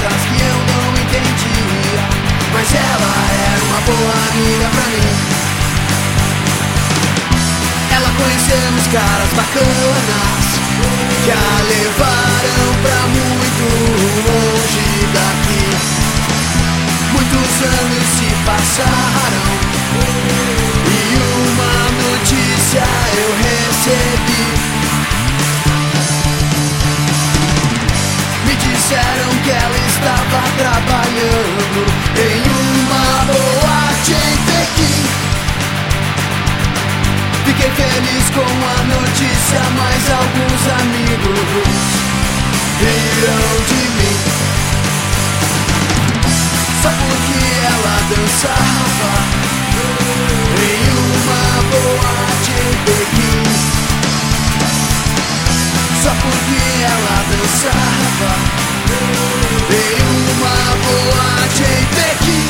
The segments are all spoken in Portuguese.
coisas que eu não entendia, mas ela era uma boa amiga pra mim. Ela conheceu uns caras bacanas que a levaram pra muito longe daqui. Muitos anos se passaram e uma notícia eu recebi. Me disseram que ela estava trabalhando em uma boate em Pequim. Fiquei feliz com a notícia, mas alguns amigos riram de mim. Só porque ela dançava em uma boate em Pequim. Só porque ela dançava em uma boate em Pequim.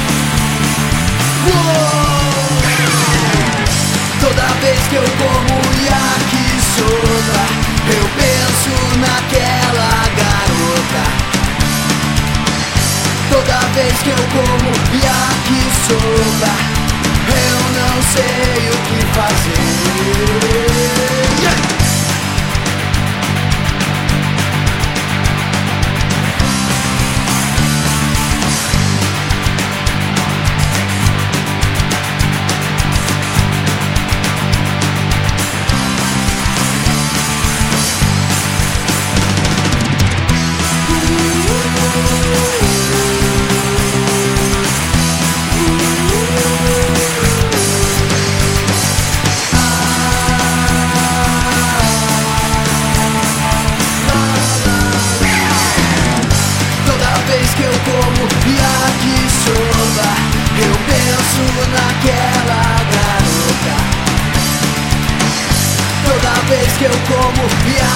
Uou! Toda vez que eu como yakisoba, eu penso naquela garota. Toda vez que eu como yakisoba, eu não sei o que fazer. Que eu como yakisoba, eu penso naquela garota. Toda vez que eu como yakisoba,